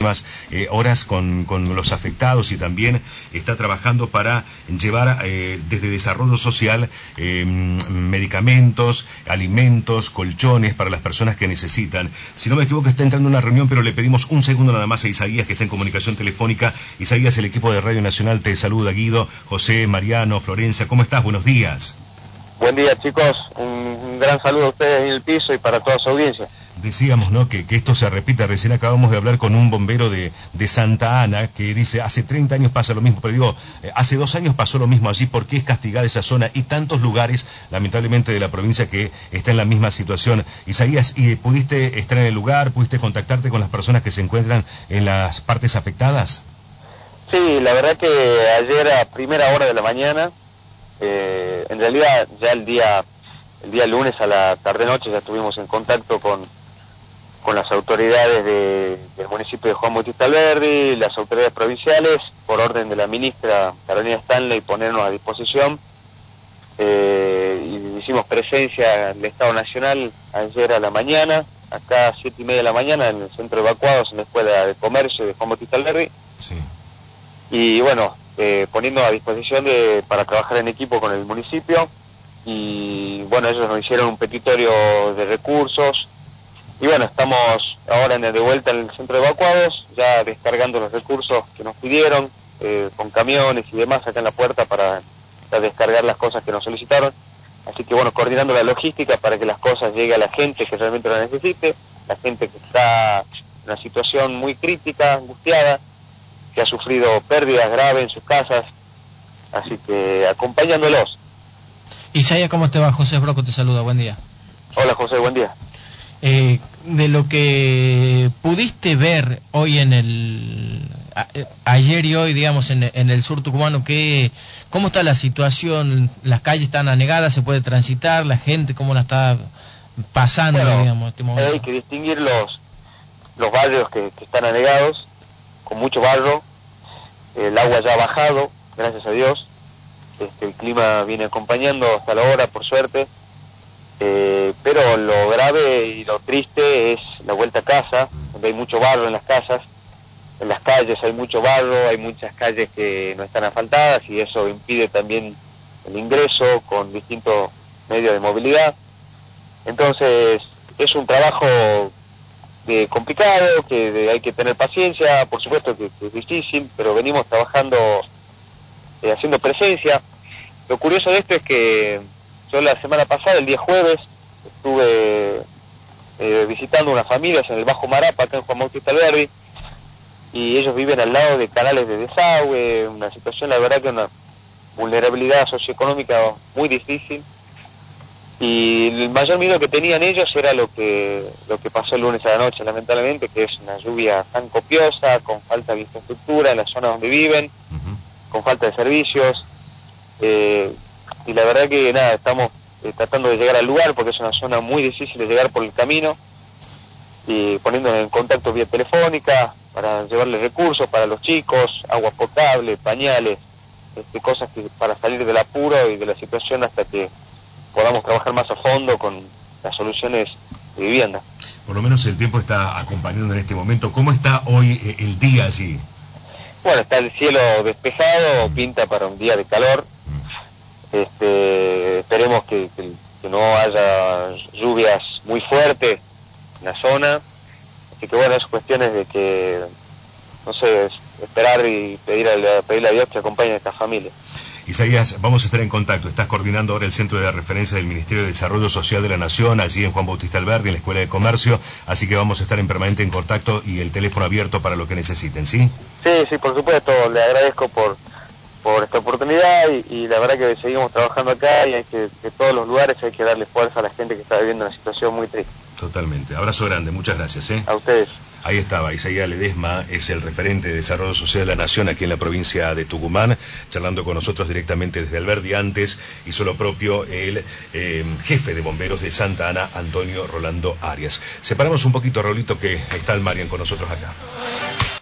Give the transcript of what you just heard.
horas con los afectados y también está trabajando para llevar desde desarrollo social medicamentos, alimentos, colchones para las personas que necesitan. Si no me equivoco, está entrando en una reunión, pero le pedimos un segundo nada más a Isaías, que está en comunicación telefónica. Isaías, el equipo de Radio Nacional te saluda. Guido, José, Mariano, Florencia, ¿cómo estás? Buenos días. Buen día, chicos. Un gran saludo a ustedes en el piso y para toda su audiencia. Decíamos, ¿no?, que esto se repita. Recién acabamos de hablar con un bombero de Santa Ana que dice, hace 30 años pasa lo mismo, pero digo, hace 2 años pasó lo mismo allí. ¿Por qué es castigada esa zona y tantos lugares, lamentablemente, de la provincia que está en la misma situación? Isaías, ¿pudiste estar en el lugar? ¿Pudiste contactarte con las personas que se encuentran en las partes afectadas? Sí, la verdad que ayer a primera hora de la mañana, en realidad ya el día lunes a la tarde-noche ya estuvimos en contacto con las autoridades del municipio de Juan Bautista Alberdi, las autoridades provinciales, por orden de la ministra Carolina Stanley, ponernos a disposición. Y hicimos presencia en el Estado Nacional ayer a la mañana, acá a 7:30 de la mañana, en el centro de evacuados, en la Escuela de Comercio de Juan Bautista Alberdi. Sí. Y bueno, poniendo a disposición para trabajar en equipo con el municipio. Y bueno, ellos nos hicieron un petitorio de recursos. Y bueno, estamos ahora de vuelta en el centro de evacuados, ya descargando los recursos que nos pidieron, con camiones y demás acá en la puerta para descargar las cosas que nos solicitaron. Así que bueno, coordinando la logística para que las cosas lleguen a la gente que realmente lo necesite, la gente que está en una situación muy crítica, angustiada, que ha sufrido pérdidas graves en sus casas, así que acompañándolos. Isaías, ¿cómo te va? José Broco te saluda, buen día. Hola José, buen día. De lo que pudiste ver hoy ayer y hoy, digamos, en el sur tucumano, ¿cómo está la situación? ¿Las calles están anegadas? ¿Se puede transitar? ¿La gente cómo la está pasando, bueno, digamos, este momento? Hay que distinguir los barrios que están anegados, con mucho barro. El agua ya ha bajado, gracias a Dios. El clima viene acompañando hasta la hora, por suerte. Pero lo grave y lo triste es la vuelta a casa, donde hay mucho barro en las casas. En las calles hay mucho barro, hay muchas calles que no están asfaltadas y eso impide también el ingreso con distintos medios de movilidad. Entonces es un trabajo complicado, que hay que tener paciencia, por supuesto que es difícil, pero venimos trabajando, haciendo presencia. Lo curioso de esto es que yo la semana pasada, el día jueves, estuve visitando unas familias en el Bajo Marapa, acá en Juan Bautista Alberdi, y ellos viven al lado de canales de desagüe, una situación, la verdad que una vulnerabilidad socioeconómica muy difícil. Y el mayor miedo que tenían ellos era lo que pasó el lunes a la noche, lamentablemente, que es una lluvia tan copiosa, con falta de infraestructura en la zona donde viven, con falta de servicios. Y la verdad que nada, estamos tratando de llegar al lugar porque es una zona muy difícil de llegar por el camino, y poniéndonos en contacto vía telefónica para llevarles recursos para los chicos, agua potable, pañales, cosas para salir del apuro y de la situación hasta que podamos trabajar más a fondo con las soluciones de vivienda. Por lo menos el tiempo está acompañando en este momento. ¿Cómo está hoy el día allí? Bueno, está el cielo despejado, pinta para un día de calor. Esperemos que no haya lluvias muy fuertes en la zona. Así que bueno, es cuestiones de que, no sé, esperar y pedirle a Dios que acompañe a esta familia. Isaías, vamos a estar en contacto. Estás coordinando ahora el Centro de Referencia del Ministerio de Desarrollo Social de la Nación, allí en Juan Bautista Alberdi, en la Escuela de Comercio, así que vamos a estar en permanente en contacto y el teléfono abierto para lo que necesiten, ¿sí? Sí, por supuesto, le agradezco por esta oportunidad y la verdad que seguimos trabajando acá y hay que todos los lugares hay que darle fuerza a la gente que está viviendo una situación muy triste. Totalmente. Abrazo grande, muchas gracias, ¿eh? A ustedes. Ahí estaba, Isaías Ledesma es el referente de Desarrollo Social de la Nación aquí en la provincia de Tucumán, charlando con nosotros directamente desde Alberdi. Antes hizo lo propio el jefe de bomberos de Santa Ana, Antonio Rolando Arias. Separamos un poquito, Raulito, que está el Marian con nosotros acá.